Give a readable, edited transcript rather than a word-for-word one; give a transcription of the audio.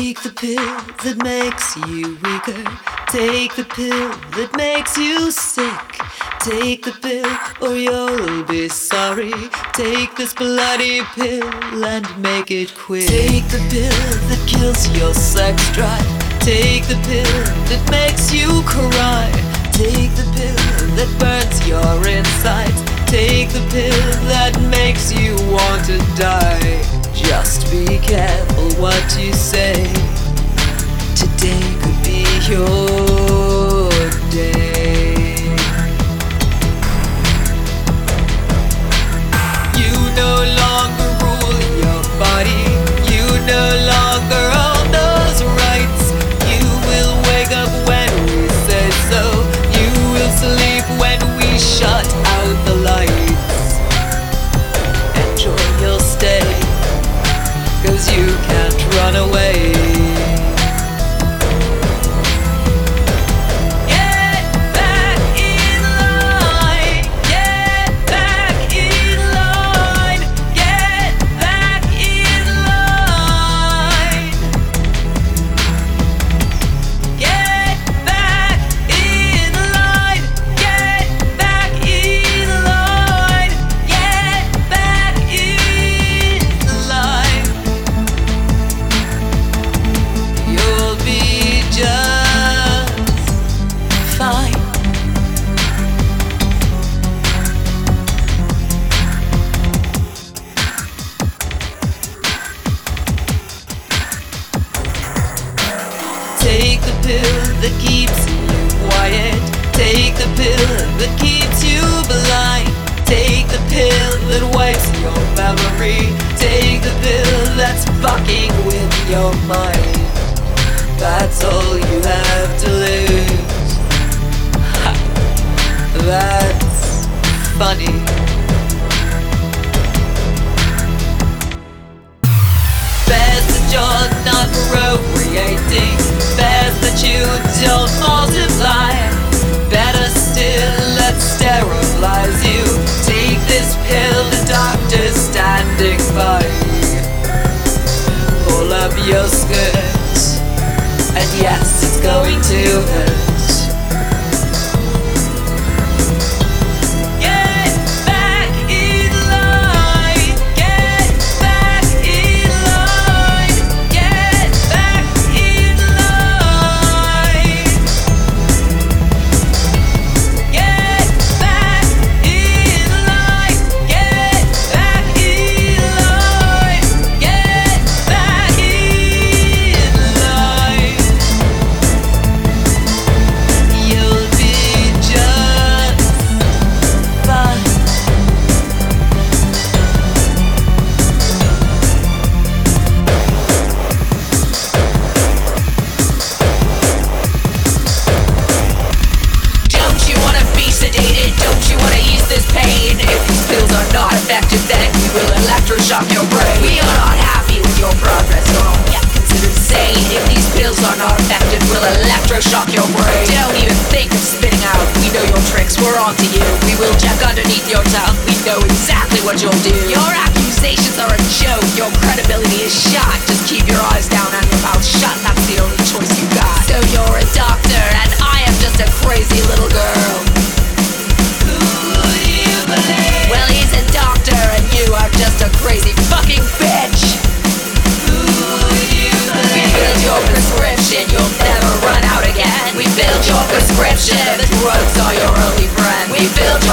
Take the pill that makes you weaker. Take the pill that makes you sick. Take the pill or you'll be sorry. Take this bloody pill and make it quick. Take the pill that kills your sex drive. Take the pill that makes you cry. Take the pill that burns your insides. Take the pill that makes you want to die. Just be careful what you say. Today could be your day. You no longer rule your body. You no longer own those rights. You will wake up when we say so. You will sleep when we shut out the lights. Enjoy your stay, 'cause you can't run away. Get back in line. Get back in line. Get back in line. Get back in line. Get back in line. Get back in line. You'll be just fine. Take the pill that keeps you quiet. Take the pill that keeps you blind. Take the pill that wipes your memory. Take the pill that's fucking with your mind. That's all you have to lose. Ha. That's funny. Best that you're not procreating. Best that you don't multiply. Better still, let's sterilize you. Take this pill, the doctor's standing by. Pull up your skirt, and yes, it's going to hurt. Get back in line. Get back in line. Get back in line. Get back in line. Get back in line. Get back in line. You'll be just fine. Don't you wanna be sedated? Don't you wanna ease this pain? If these pills are not effective, then we will electroshock your brain. We are not happy with your progress, nor yet considered sane. If these pills are not effective, we'll electroshock your brain. Don't even think of spitting out. We know your tricks, we're on to you. We will check underneath your tongue. We know exactly what you'll do. Your accusations are a joke. Your credibility is shot. Just keep your eyes down and your mouth shut. That's the only choice you got. So you're a doctor, and I am just a crazy little girl. Who do you believe? Well, he's a doctor, and you are just a crazy fucking bitch. Who do you We believe? filled your prescription, you'll never run out again. We filled your prescription, the drugs are your only friend. We filled